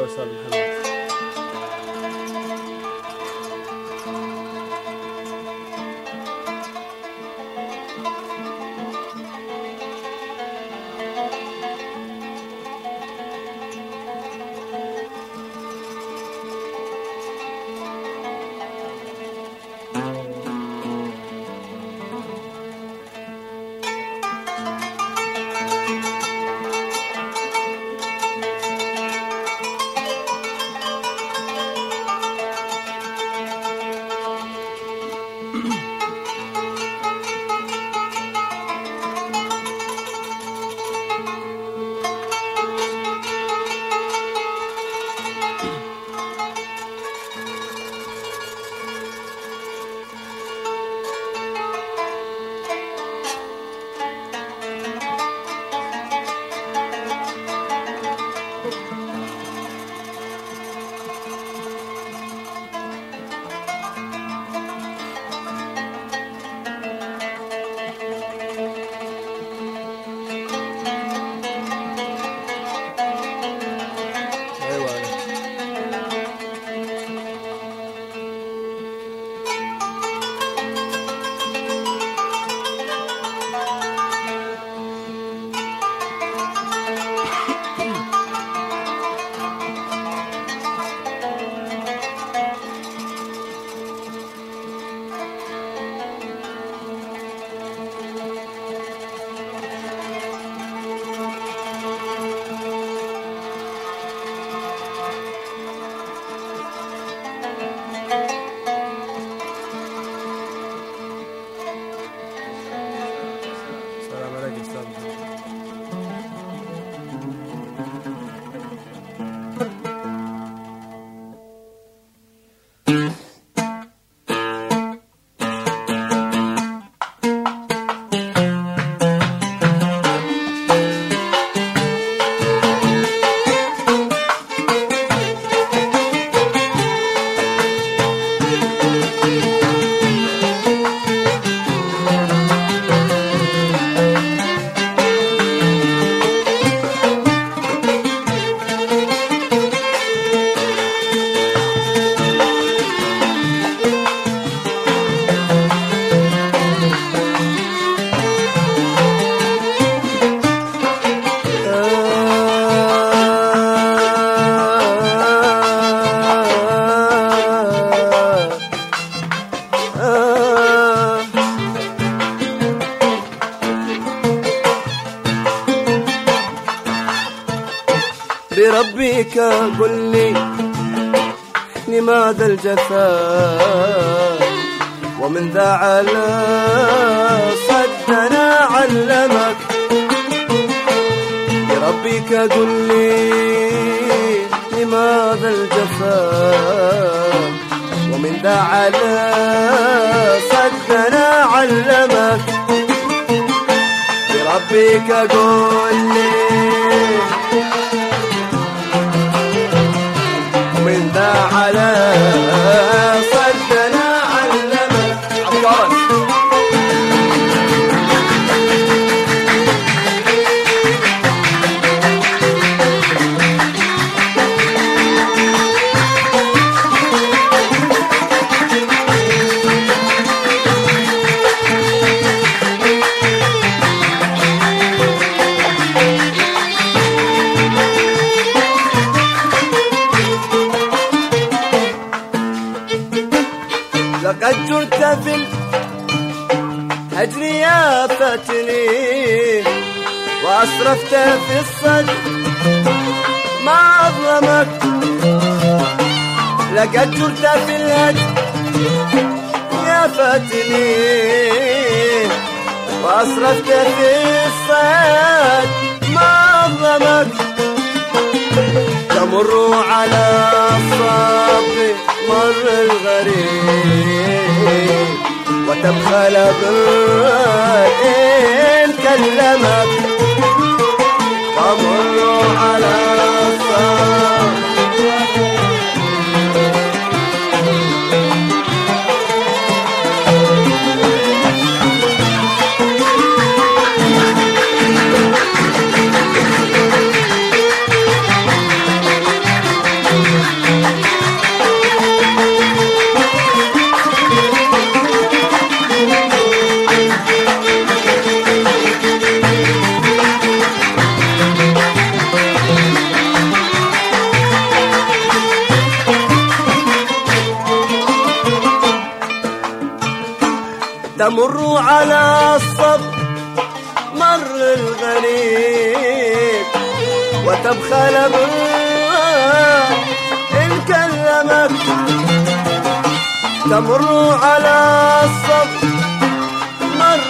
أستاذ محمد. بربك قل لي لماذا الجفاء ومن ذا على صدنا علمك. بربك قل لي لماذا الجفاء ومن ذا على صدنا علمك. بربك قل لي من ذا على صدنا علمك. لقد جرت في الهجر يا فتني وأسرفت في الصدر ما أظلمك. لقد جرت في الهجر يا فتني وأسرفت في الصدر ما أظلمك. تمر على الصبر مر الغريب وتبخل بالإن كلمك. تمر على الصبر تمر على الصبر مر الغريب وتبخل بالله إن كلمك. تمر على الصبر مر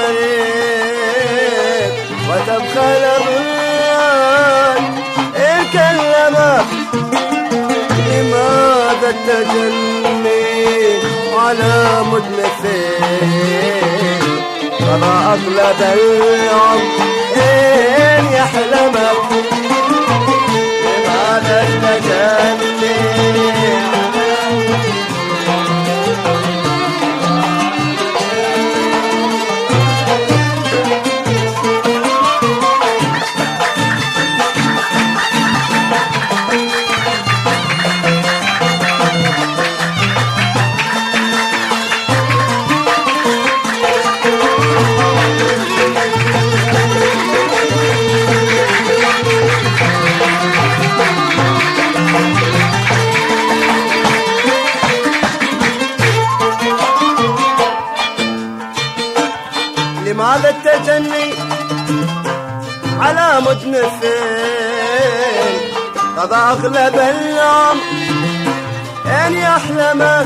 الغريب وتبخل بالله إن كلمك. لماذا التجني على مدمثين قضى أغلب العمر إن يحلمك. لماذا التجني لماذا التجني على مدنفين قد أغلب العمر إن يحلمك.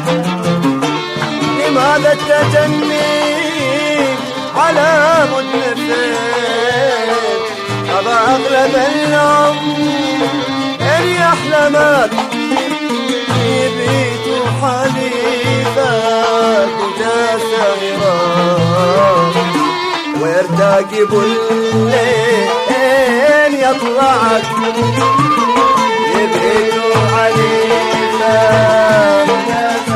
لماذا التجني على مدنفين قد أغلب العمر إن يحلمك. يبيت حليفك جاسرا ويرتقب الليل يطلعك. يبيت حليفك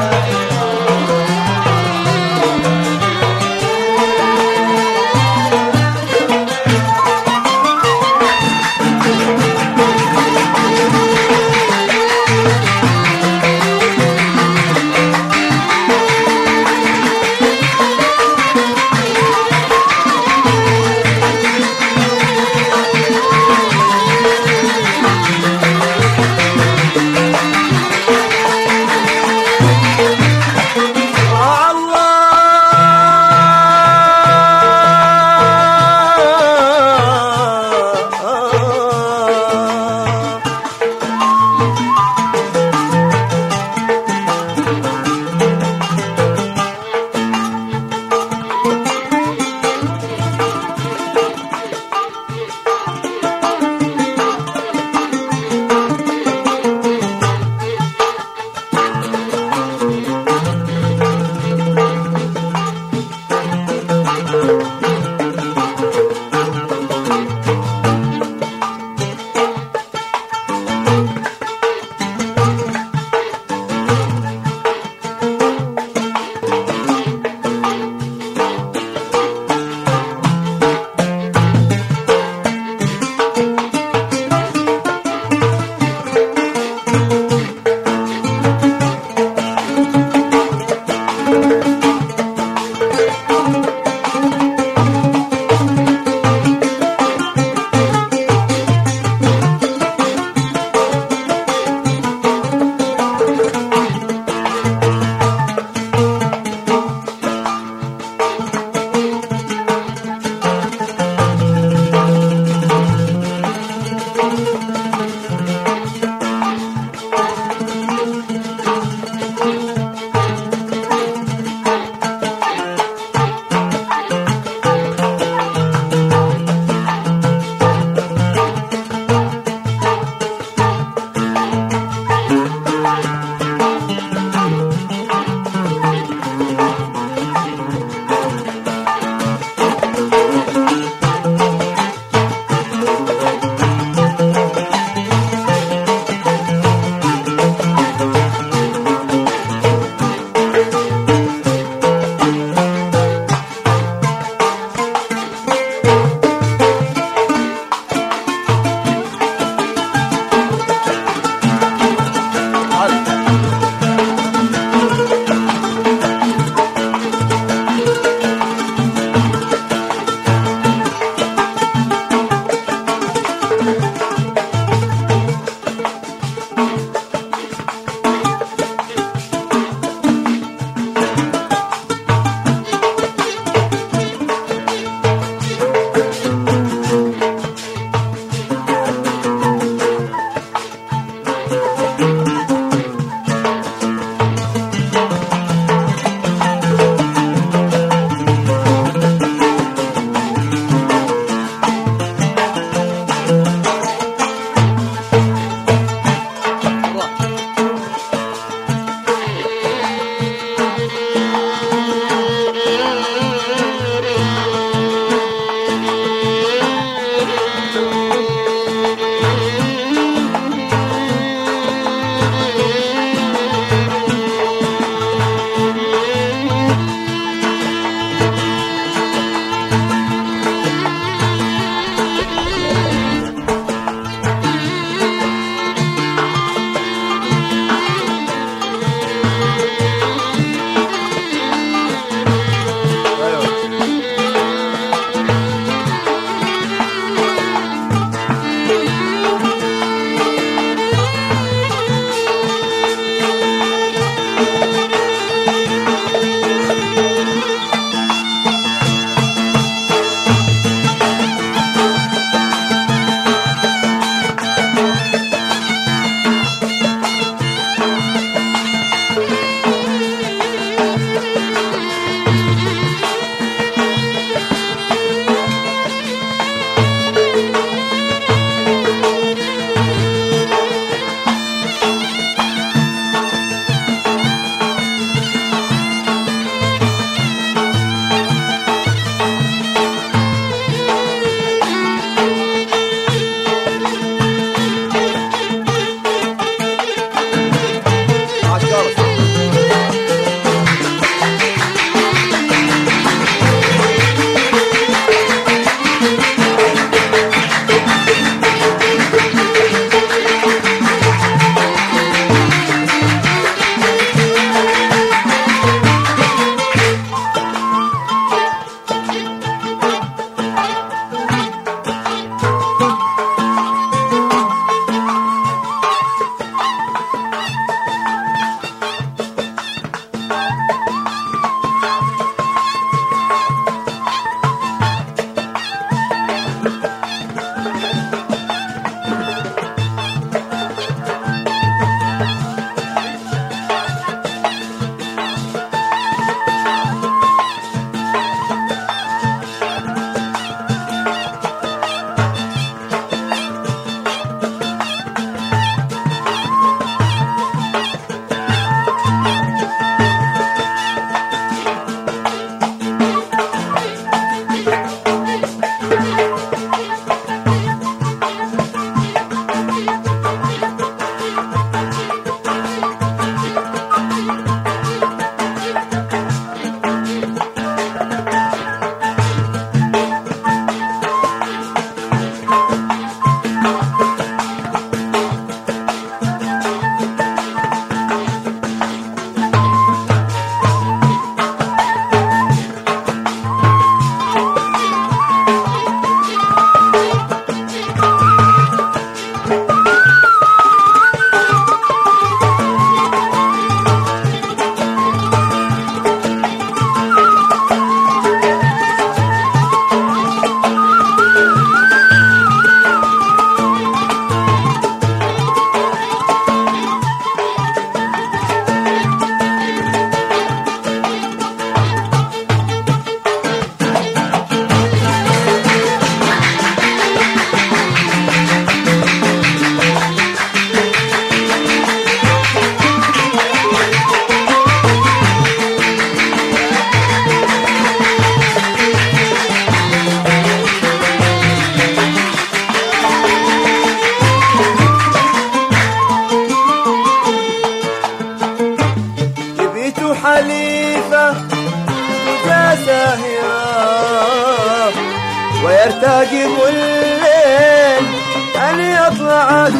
ويرتقب الليل أن يطلعك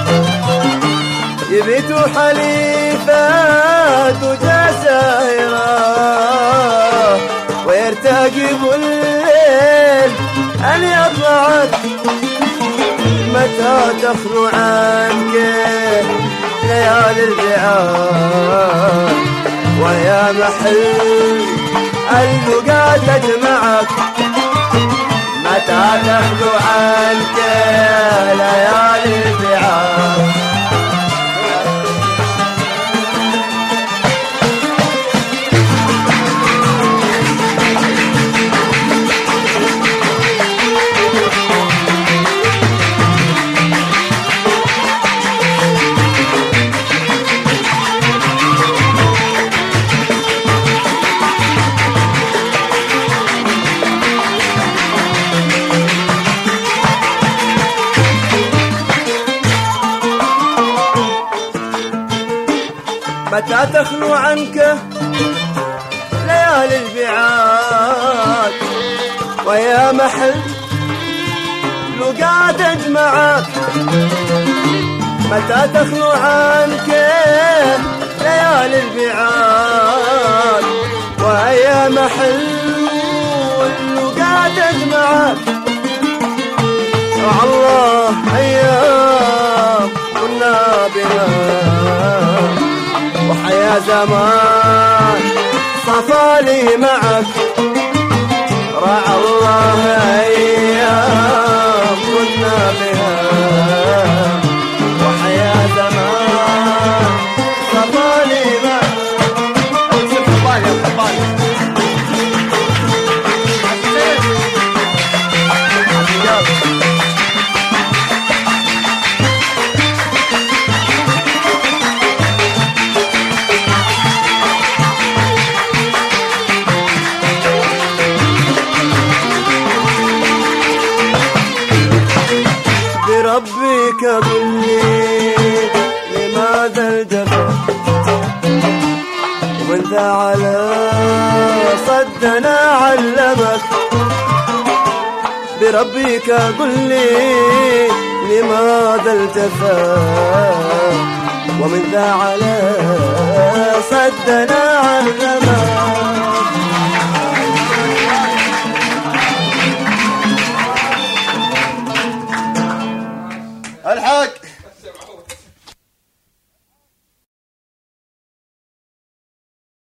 يبيت حليفات وجسائره ويرتقب الليل أن يطلعك متى تخلو عنك ليالي البعاد ويا محل اللقا تجمعك متى تخلو عنك ليالي البعاد متى تخلو عنك ليالي البعاد ويا محل لقا تجمعك متى تخلو عنك ليالي البعاد ويا محل لقا تجمعك الله أيام كنا بها وحيا زمان صفالي معك رعى الله أيام كنا بها وحيا زمان صفالي معك أوصف حبالي يا حبالي بربك قل لي لماذا الجفا ومن ذا على صدنا علمك بربك قل لي لماذا الجفا ومن ذا على صدنا